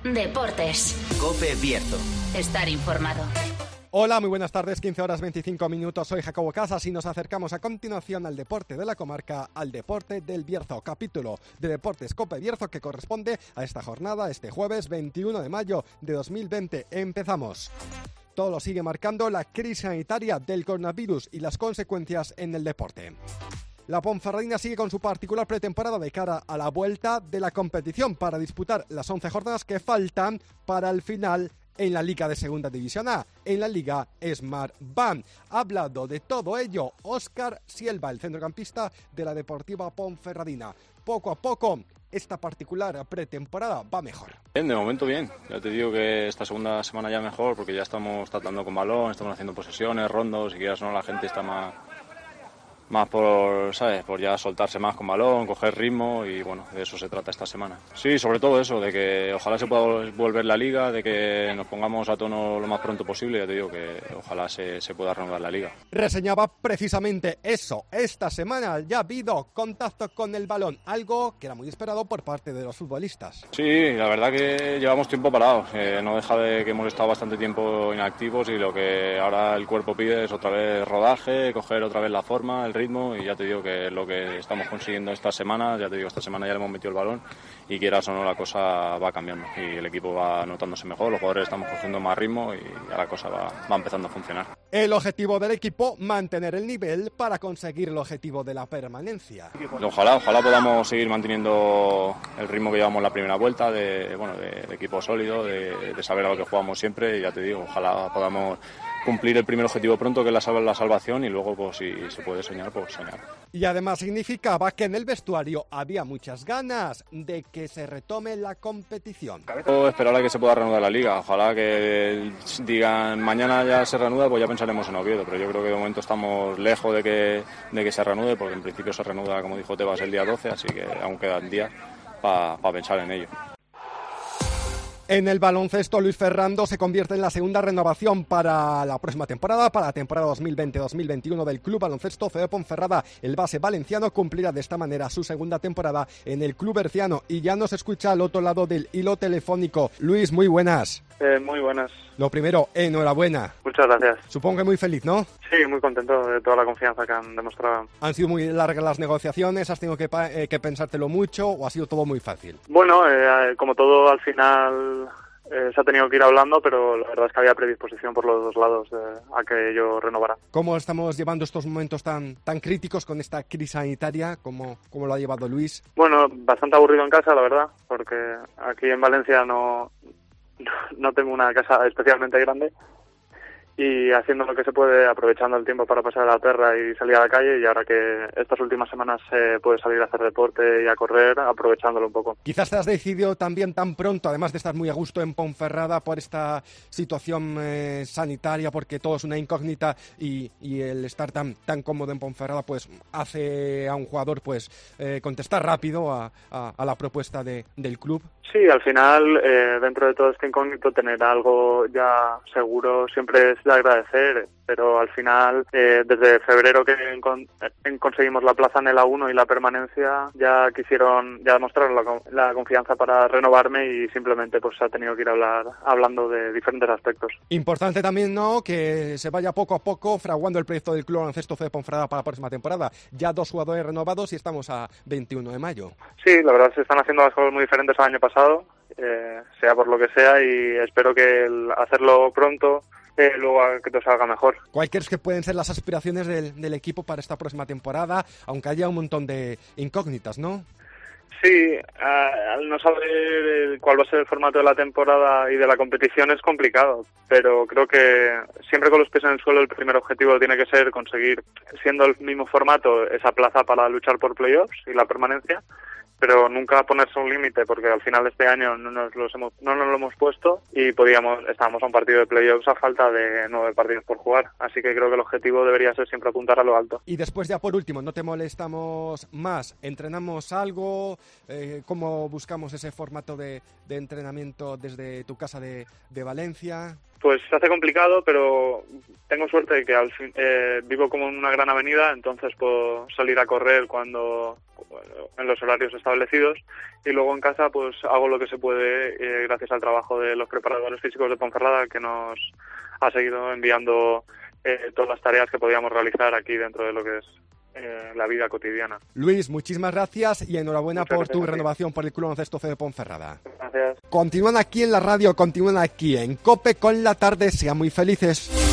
Deportes. COPE Bierzo. Estar informado. Hola, muy buenas tardes, 15 horas 25 minutos, soy Jacobo Casas y nos acercamos a continuación al deporte de la comarca, al deporte del Bierzo, capítulo de Deportes COPE Bierzo que corresponde a esta jornada, este jueves 21 de mayo de 2020. Empezamos. Todo lo sigue marcando la crisis sanitaria del coronavirus y las consecuencias en el deporte. La Ponferradina sigue con su particular pretemporada de cara a la vuelta de la competición para disputar las 11 jornadas que faltan para el final en la Liga de Segunda División A, en la Liga Smart Band. Ha hablado de todo ello Óscar Sielva, el centrocampista de la Deportiva Ponferradina. Poco a poco, esta particular pretemporada va mejor. Bien, de momento bien. Ya te digo que esta segunda semana ya mejor, porque ya estamos tratando con balón, estamos haciendo posesiones, rondos, y quieras o no, la gente está más por, ¿sabes? Por ya soltarse más con balón, coger ritmo y bueno, de eso se trata esta semana. Sí, sobre todo eso, de que ojalá se pueda volver la liga, de que nos pongamos a tono lo más pronto posible, ya te digo que ojalá se pueda reanudar la liga. Reseñaba precisamente eso. Esta semana ya ha habido contacto con el balón, algo que era muy esperado por parte de los futbolistas. Sí, la verdad que llevamos tiempo parados, no deja de que hemos estado bastante tiempo inactivos y lo que ahora el cuerpo pide es otra vez rodaje, coger otra vez la forma, el ritmo, y ya te digo que es lo que estamos consiguiendo esta semana. Ya te digo, esta semana ya le hemos metido el balón y quieras o no la cosa va cambiando y el equipo va notándose mejor, los jugadores estamos cogiendo más ritmo y ya la cosa va empezando a funcionar. El objetivo del equipo, mantener el nivel para conseguir el objetivo de la permanencia. Ojalá podamos seguir manteniendo el ritmo que llevamos la primera vuelta, de equipo sólido, de saber a lo que jugamos siempre, y ya te digo, ojalá podamos cumplir el primer objetivo pronto, que es la salvación, y luego pues si se puede soñar, pues soñar. Y además significaba que en el vestuario había muchas ganas de que se retome la competición. Esperar a que se pueda reanudar la liga, ojalá que digan mañana ya se reanuda, pues ya pensaremos en Oviedo, pero yo creo que de momento estamos lejos de que se reanude, porque en principio se reanuda, como dijo Tebas, el día 12, así que aún quedan días para pensar en ello. En el baloncesto, Luis Ferrando se convierte en la segunda renovación para la próxima temporada, para la temporada 2020-2021 del Club Baloncesto CD Ponferrada. El base valenciano cumplirá de esta manera su segunda temporada en el club berciano, y ya nos escucha al otro lado del hilo telefónico. Luis, muy buenas. Muy buenas. Lo primero, enhorabuena. Muchas gracias. Supongo que muy feliz, ¿no? Sí, muy contento de toda la confianza que han demostrado. ¿Han sido muy largas las negociaciones? ¿Has tenido que pensártelo mucho o ha sido todo muy fácil? Bueno, como todo al final se ha tenido que ir hablando, pero la verdad es que había predisposición por los dos lados a que yo renovara. ¿Cómo estamos llevando estos momentos tan críticos con esta crisis sanitaria? ¿Cómo lo ha llevado Luis? Bueno, bastante aburrido en casa, la verdad, porque aquí en Valencia no tengo una casa especialmente grande, y haciendo lo que se puede, aprovechando el tiempo para pasar a la perra y salir a la calle, y ahora que estas últimas semanas se puede salir a hacer deporte y a correr, aprovechándolo un poco. Quizás te has decidido también tan pronto, además de estar muy a gusto en Ponferrada, por esta situación sanitaria, porque todo es una incógnita, y el estar tan cómodo en Ponferrada pues hace a un jugador pues contestar rápido a la propuesta del club. Sí, al final, dentro de todo este incógnito, tener algo ya seguro siempre es de agradecer, pero al final, desde febrero que conseguimos la plaza en el A1 y la permanencia, ya demostraron la confianza para renovarme, y simplemente pues se ha tenido que ir hablando de diferentes aspectos. Importante también, ¿no?, que se vaya poco a poco fraguando el proyecto del Club Baloncesto CD Ponferrada para la próxima temporada. Ya 2 jugadores renovados y estamos a 21 de mayo. Sí, la verdad se están haciendo las cosas muy diferentes al año pasado, sea por lo que sea, y espero que el hacerlo pronto luego a que todo salga mejor. ¿Cuáles crees que pueden ser las aspiraciones del equipo para esta próxima temporada, aunque haya un montón de incógnitas, ¿no? Sí, al no saber cuál va a ser el formato de la temporada y de la competición es complicado, pero creo que siempre con los pies en el suelo el primer objetivo tiene que ser conseguir, siendo el mismo formato, esa plaza para luchar por playoffs y la permanencia, pero nunca ponerse un límite, porque al final de este año no nos lo hemos puesto, y estábamos a un partido de playoffs a falta de 9 partidos por jugar, así que creo que el objetivo debería ser siempre apuntar a lo alto. Y después, ya por último, no te molestamos más, ¿entrenamos algo? ¿Cómo buscamos ese formato de entrenamiento desde tu casa de Valencia? pues se hace complicado, pero tengo suerte de que al fin, vivo como en una gran avenida, entonces puedo salir a correr en los horarios establecidos, y luego en casa pues hago lo que se puede gracias al trabajo de los preparadores físicos de Ponferrada, que nos ha seguido enviando todas las tareas que podíamos realizar aquí dentro de lo que es la vida cotidiana. Luis, muchísimas gracias y enhorabuena por tu renovación por el Club Baloncesto C de Ponferrada. Gracias. Continúan aquí en la radio, continúan aquí en COPE con la tarde. Sean muy felices.